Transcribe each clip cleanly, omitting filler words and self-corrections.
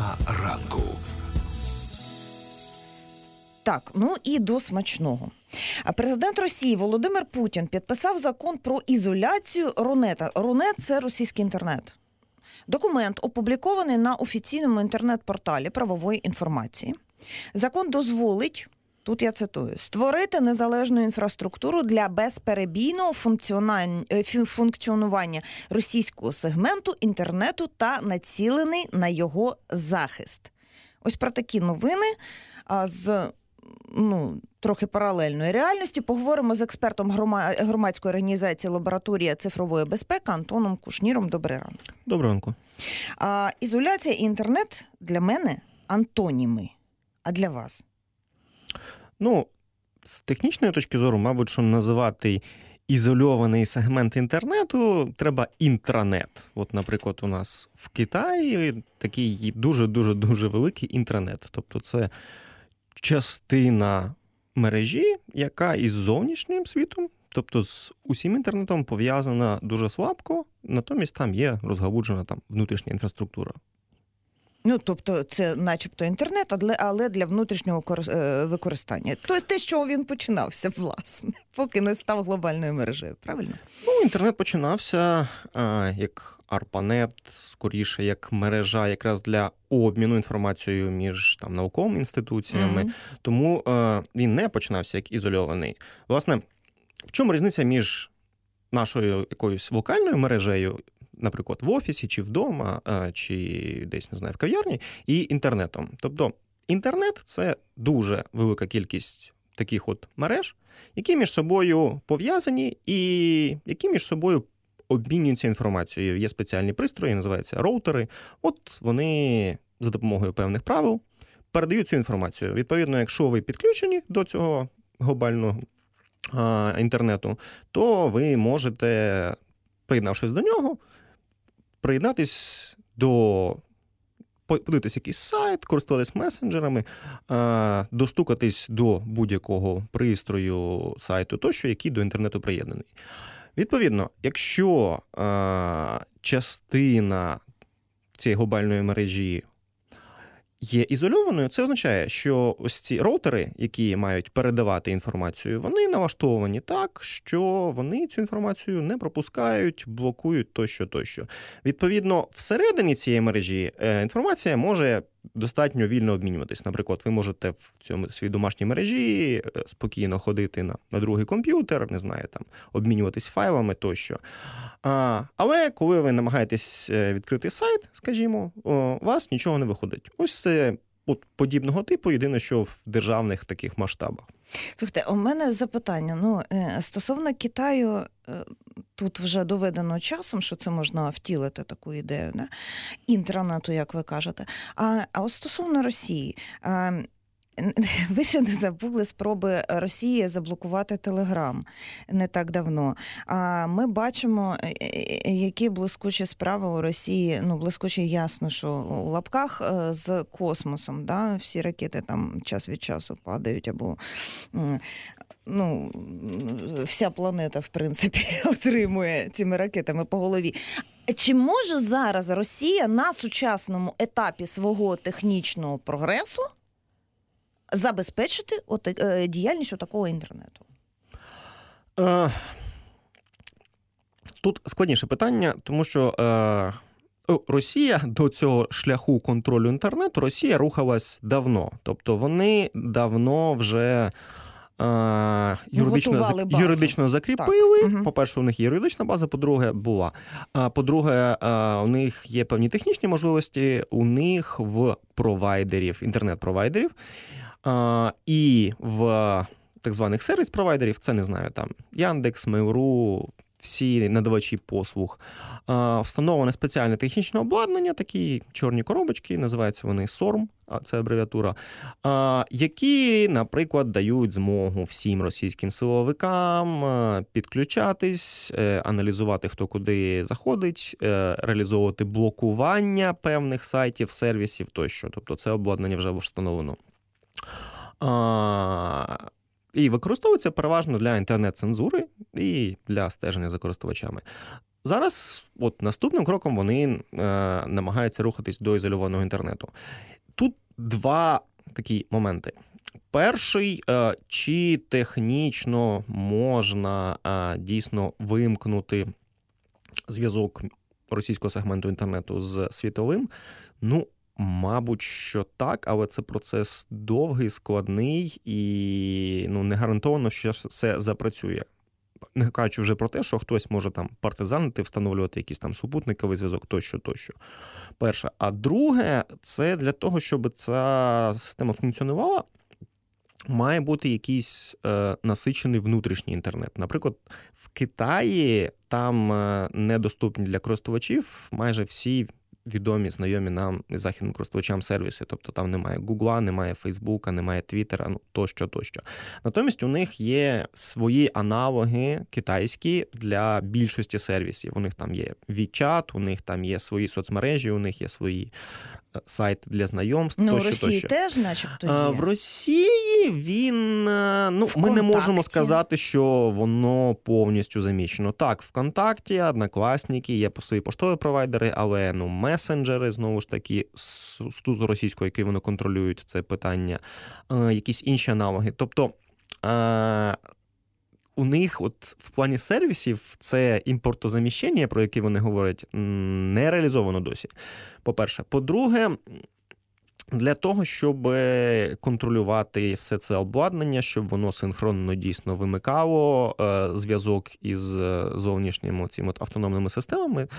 Тема ранку. Так, ну і до смачного. Президент Росії Володимир Путін підписав закон про ізоляцію Рунета. Рунет – це російський інтернет. Документ опублікований на офіційному інтернет-порталі правової інформації. Закон дозволить, тут я цитую, створити незалежну інфраструктуру для безперебійного функціонування російського сегменту інтернету та націлений на його захист. Ось про такі новини з трохи паралельної реальності поговоримо з експертом громадської організації «Лабораторія цифрової безпеки» Антоном Кушніром. Добрий ранок. Доброго ранку. Ізоляція і інтернет для мене антоніми. А для вас? З технічної точки зору, мабуть, що називати ізольований сегмент інтернету треба інтранет. От, наприклад, у нас в Китаї такий дуже-дуже-дуже великий інтранет. Тобто це частина мережі, яка із зовнішнім світом, тобто з усім інтернетом пов'язана дуже слабко, натомість там є розгалуджена внутрішня інфраструктура. Тобто це начебто інтернет, але для внутрішнього використання. Те, з чого він починався, власне, поки не став глобальною мережею, правильно? Інтернет починався як ARPANET, скоріше як мережа якраз для обміну інформацією між науковими інституціями. Тому він не починався як ізольований. Власне, в чому різниця між нашою якоюсь локальною мережею, наприклад, в офісі, чи вдома, чи десь, не знаю, в кав'ярні, і інтернетом? Тобто інтернет – це дуже велика кількість таких от мереж, які між собою пов'язані і які між собою обмінюються інформацією. Є спеціальні пристрої, називаються роутери. От вони за допомогою певних правил передають цю інформацію. Відповідно, якщо ви підключені до цього глобального інтернету, то ви можете, приєднавшись до нього, приєднатись подивитись якийсь сайт, користуватись месенджерами, достукатись до будь-якого пристрою, сайту тощо, який до інтернету приєднаний. Відповідно, якщо частина цієї глобальної мережі є ізольованою, це означає, що ось ці роутери, які мають передавати інформацію, вони налаштовані так, що вони цю інформацію не пропускають, блокують тощо. Відповідно, всередині цієї мережі інформація може достатньо вільно обмінюватись. Наприклад, ви можете в цьому своїй домашній мережі спокійно ходити на другий комп'ютер, не знаю, обмінюватись файлами тощо. Але коли ви намагаєтесь відкрити сайт, скажімо, у вас нічого не виходить. Ось це подібного типу, єдине, що в державних таких масштабах. Слухайте, у мене запитання. Стосовно Китаю, тут вже доведено часом, що це можна втілити таку ідею, не? Інтранету, як ви кажете. А от стосовно Росії, ви ще не забули спроби Росії заблокувати Телеграм не так давно. А ми бачимо, які блискучі справи у Росії, блискучі ясно, що у лапках з космосом, да? Всі ракети там час від часу падають, або вся планета, в принципі, отримує цими ракетами по голові. Чи може зараз Росія на сучасному етапі свого технічного прогресу забезпечити діяльність такого інтернету? Тут складніше питання, тому що Росія до цього шляху контролю інтернету, Росія рухалась давно. Тобто вони давно вже юридично закріпили. Так. По-перше, у них є юридична база, по-друге, була. По-друге, у них є певні технічні можливості, у них в провайдерів, інтернет-провайдерів, і в так званих сервіс-провайдерів, це, не знаю, Яндекс, Mail.ru, всі надавачі послуг, встановлене спеціальне технічне обладнання, такі чорні коробочки, називаються вони SORM, це абревіатура, які, наприклад, дають змогу всім російським силовикам підключатись, аналізувати, хто куди заходить, реалізовувати блокування певних сайтів, сервісів тощо. Тобто це обладнання вже встановлено. І використовується переважно для інтернет-цензури і для стеження за користувачами. зараз от наступним кроком вони намагаються рухатись до ізольованого інтернету. Тут два такі моменти. Перший, чи технічно можна дійсно вимкнути зв'язок російського сегменту інтернету з світовим? Ну, мабуть, що так, але це процес довгий, складний і не гарантовано, що все запрацює. Не кажучи вже про те, що хтось може там партизанити, встановлювати якийсь там супутниковий зв'язок, тощо. Перше. А друге, це для того, щоб ця система функціонувала, має бути якийсь насичений внутрішній інтернет. Наприклад, в Китаї там недоступні для користувачів майже всі відомі, знайомі нам західним користувачам сервіси. Тобто там немає Гугла, немає Фейсбука, немає Твіттера, тощо. Натомість у них є свої аналоги китайські для більшості сервісів. У них там є WeChat, у них там є свої соцмережі, у них є свої сайти для знайомств. В Росії теж начебто є. В Росії він... ми не можемо сказати, що воно повністю заміщено. Так, ВКонтакті, Однокласники, є свої поштові провайдери, але месенджери, знову ж таки, з російською, які вони контролюють, це питання, якісь інші аналоги. Тобто у них от в плані сервісів це імпортозаміщення, про яке вони говорять, не реалізовано досі, по-перше. По-друге, для того, щоб контролювати все це обладнання, щоб воно синхронно дійсно вимикало зв'язок із зовнішніми цими автономними системами,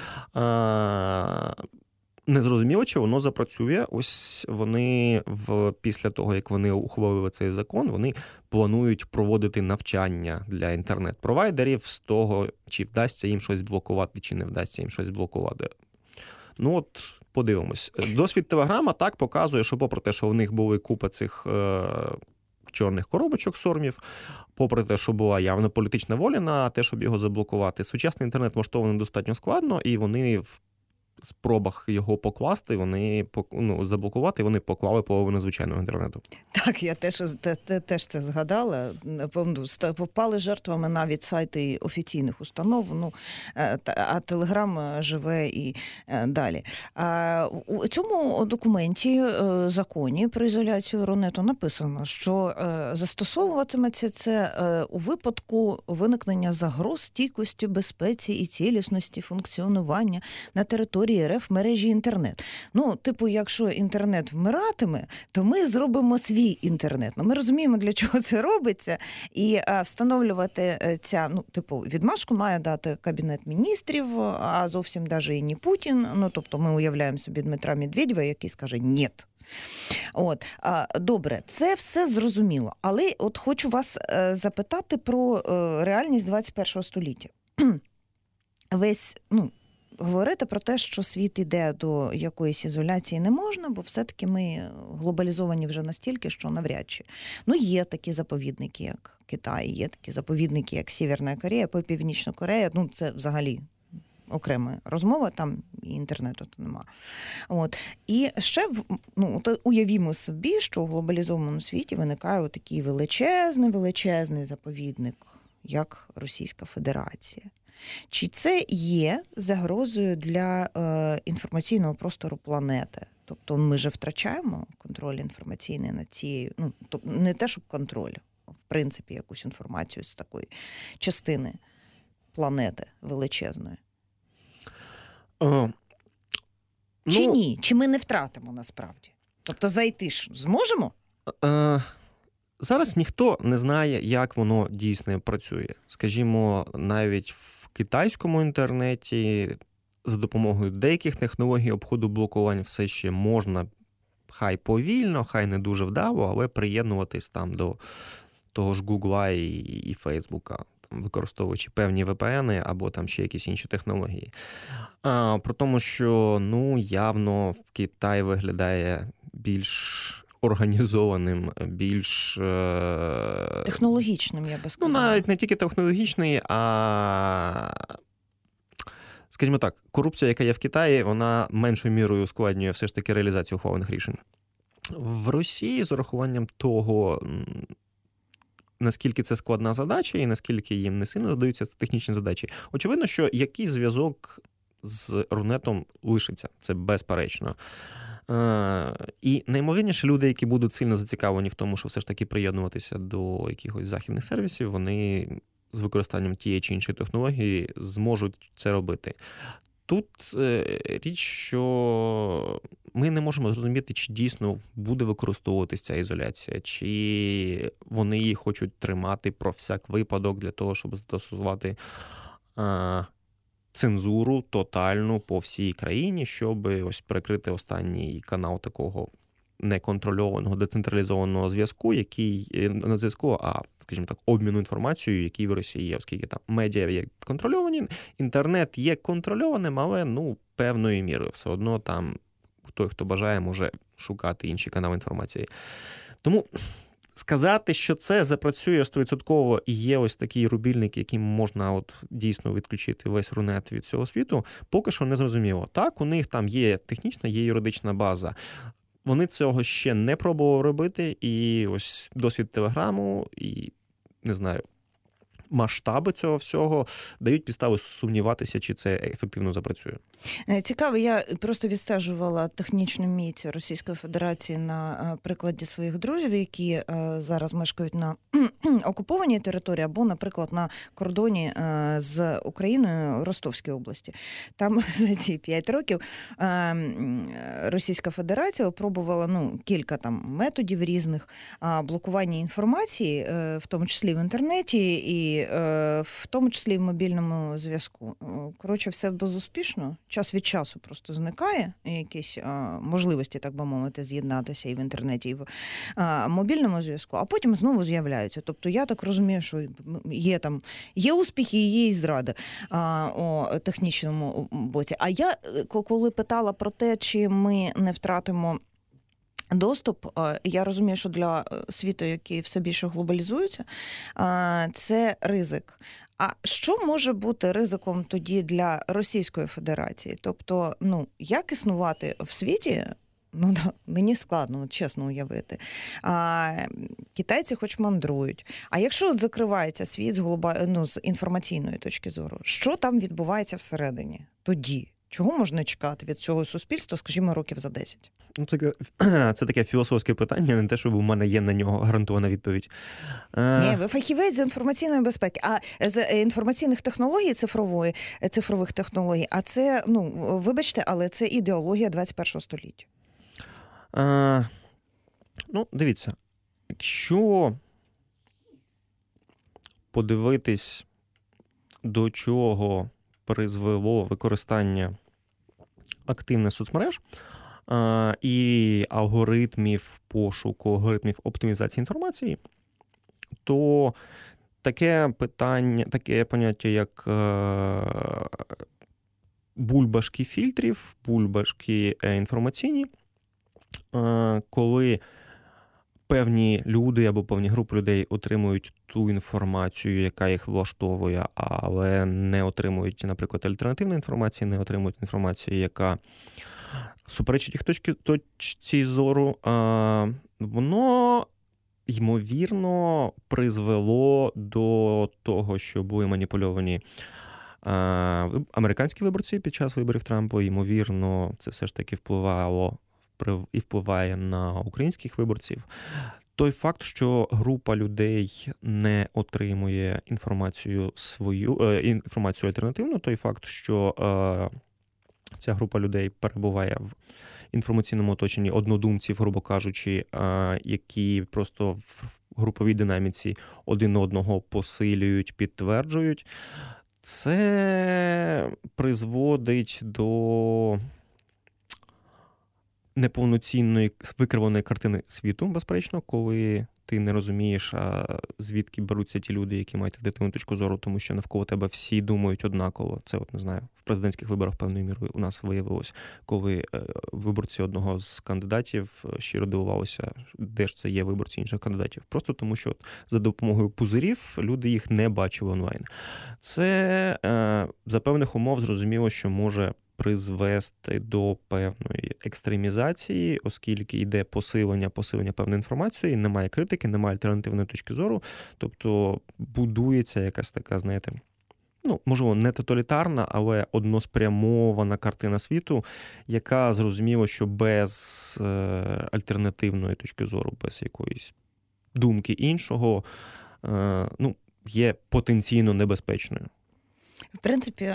незрозуміло, чи воно запрацює. Ось вони після того, як вони ухвалили цей закон, вони планують проводити навчання для інтернет-провайдерів з того, чи вдасться їм щось блокувати, чи не вдасться їм щось блокувати. Подивимось. Досвід Телеграма так показує, що попри те, що в них були купа цих чорних коробочок сормів, попри те, що була явно політична воля на те, щоб його заблокувати, сучасний інтернет влаштований достатньо складно, і вони в спробах його покласти, заблокувати, вони поклали половину звичайного інтернету. Так, я теж це згадала. Попали жертвами навіть сайти офіційних установ, а Телеграм живе і далі. У цьому документі, законі про ізоляцію Рунету написано, що застосовуватиметься це у випадку виникнення загроз стійкості, безпеці і цілісності функціонування на території РФ мережі інтернет. Якщо інтернет вмиратиме, то ми зробимо свій інтернет. Ми розуміємо, для чого це робиться, і встановлювати відмашку має дати Кабінет міністрів, а зовсім навіть і не Путін. Тобто ми уявляємо собі Дмитра Медведєва, який скаже «ні». Добре, це все зрозуміло. Але хочу вас запитати про реальність 21 століття. Говорити про те, що світ іде до якоїсь ізоляції не можна, бо все-таки ми глобалізовані вже настільки, що навряд чи. Є такі заповідники, як Китай, є такі заповідники, як Сєвєрна Корея, Північна Корея. Це взагалі окрема розмова, там і інтернету нема. І ще, уявімо собі, що у глобалізованому світі виникає такий величезний заповідник, як Російська Федерація. Чи це є загрозою для інформаційного простору планети? Тобто ми вже втрачаємо контроль інформаційний над цією, не те, щоб контроль, в принципі, якусь інформацію з такої частини планети величезної. Чи ні? Чи ми не втратимо насправді? Тобто зайти ж зможемо? Зараз ніхто не знає, як воно дійсно працює. Скажімо, навіть в китайському інтернеті за допомогою деяких технологій обходу блокувань все ще можна, хай повільно, хай не дуже вдало, але приєднуватись там до того ж Гугла і Фейсбука, використовуючи певні VPN або там ще якісь інші технології. Про тому, що, явно в Китаї виглядає більш організованим, більш... технологічним, я би сказала. Навіть не тільки технологічний, а, скажімо так, корупція, яка є в Китаї, вона меншою мірою ускладнює все ж таки реалізацію ухвалених рішень. В Росії з урахуванням того, наскільки це складна задача і наскільки їм не сильно задаються технічні задачі. Очевидно, що якийсь зв'язок з Рунетом лишиться, це безперечно. І наймовірніше люди, які будуть сильно зацікавлені в тому, що все ж таки приєднуватися до якихось західних сервісів, вони з використанням тієї чи іншої технології зможуть це робити. Тут річ, що ми не можемо зрозуміти, чи дійсно буде використовуватися ця ізоляція, чи вони її хочуть тримати про всяк випадок для того, щоб застосувати цензуру тотальну по всій країні, щоб ось прикрити останній канал такого неконтрольованого, децентралізованого зв'язку, який не зв'язку, а, скажімо так, обміну інформацією, який в Росії є, оскільки там медіа є контрольовані, інтернет є контрольованим, але, певною мірою. Все одно там той, хто бажає, може шукати інші канали інформації. Тому сказати, що це запрацює 100% і є ось такий рубільник, яким можна дійсно відключити весь Рунет від цього світу, поки що не зрозуміло. Так, у них там є технічна, є юридична база. Вони цього ще не пробували робити, і ось досвід Телеграму і, не знаю, масштаби цього всього дають підстави сумніватися, чи це ефективно запрацює. Цікаво, я просто відстежувала технічну міць Російської Федерації на прикладі своїх друзів, які зараз мешкають на окупованій території або, наприклад, на кордоні з Україною в Ростовській області. Там за ці 5 років Російська Федерація опробувала кілька там методів різних блокування інформації, в тому числі в інтернеті і в тому числі в мобільному зв'язку. Коротше, все безуспішно. Час від часу просто зникає якісь можливості, так би мовити, з'єднатися і в інтернеті, і в мобільному зв'язку, а потім знову з'являються. Тобто я так розумію, що є успіхи і є і зради у технічному боці. А я, коли питала про те, чи ми не втратимо доступ, я розумію, що для світу, який все більше глобалізується, це ризик. А що може бути ризиком тоді для Російської Федерації? Тобто, як існувати в світі? Мені складно, чесно уявити. Китайці хоч мандрують. А якщо закривається світ з інформаційної точки зору, що там відбувається всередині тоді? Чого можна чекати від цього суспільства, скажімо, років за 10? Це таке філософське питання, не те, щоб у мене є на нього гарантована відповідь. Ні, ви фахівець з інформаційної безпеки, а з інформаційних технологій, цифрових технологій, а це, вибачте, але це ідеологія 21 століття. Дивіться, якщо подивитись, до чого призвело використання активних соцмереж і алгоритмів пошуку, алгоритмів оптимізації інформації, то таке поняття, як бульбашки фільтрів, бульбашки інформаційні, коли певні люди або певні групи людей отримують ту інформацію, яка їх влаштовує, але не отримують, наприклад, альтернативної інформації, не отримують інформацію, яка суперечить їх точці зору, воно, ймовірно, призвело до того, що були маніпульовані американські виборці під час виборів Трампа. Ймовірно, це все ж таки впливало і впливає на українських виборців. Той факт, що група людей не отримує інформацію альтернативну, той факт, що ця група людей перебуває в інформаційному оточенні однодумців, грубо кажучи, які просто в груповій динаміці один одного посилюють, підтверджують, це призводить до неповноцінної викривленої картини світу, безперечно, коли ти не розумієш, звідки беруться ті люди, які мають альтернативну точку зору, тому що навколо тебе всі думають однаково. Це, не знаю, в президентських виборах певною мірою у нас виявилось, коли виборці одного з кандидатів щиро дивувалися, де ж це є виборці інших кандидатів. Просто тому, що за допомогою пузирів люди їх не бачили онлайн. Це за певних умов зрозуміло, що може призвести до певної екстремізації, оскільки йде посилення певної інформації, немає критики, немає альтернативної точки зору, тобто будується якась така, знаєте, ну, можливо, не тоталітарна, але односпрямована картина світу, яка, зрозуміло, що без альтернативної точки зору, без якоїсь думки іншого, ну, є потенційно небезпечною. В принципі,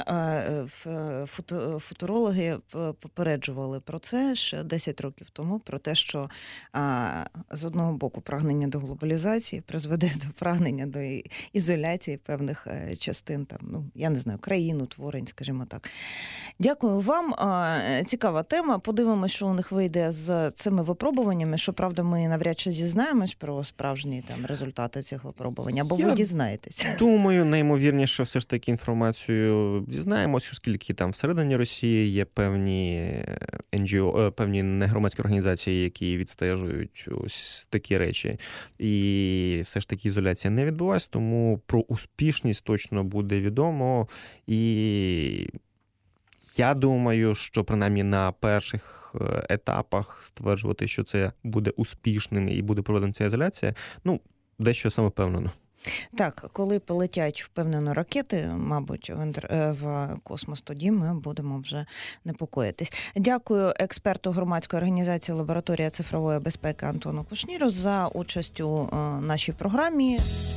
футурологи попереджували про це ще 10 років тому, про те, що з одного боку прагнення до глобалізації призведе до прагнення до ізоляції певних частин, там, ну, я не знаю, країн, утворень, скажімо так. Дякую вам. Цікава тема. Подивимось, що у них вийде з цими випробуваннями. Щоправда, ми навряд чи дізнаємось про справжні там результати цих випробувань, або ви дізнаєтесь. Думаю, найімовірніше все ж таки інформацію дізнаємось, оскільки там всередині Росії є певні НГО, певні негромадські організації, які відстежують ось такі речі. І все ж таки ізоляція не відбулась, тому про успішність точно буде відомо. І я думаю, що принаймні на перших етапах стверджувати, що це буде успішним і буде проведена ця ізоляція, ну, дещо самовпевнено. Так, коли полетять впевнено ракети, мабуть, в космос, тоді ми будемо вже непокоїтись. Дякую експерту громадської організації «Лабораторія цифрової безпеки» Антону Кушніру за участь у нашій програмі.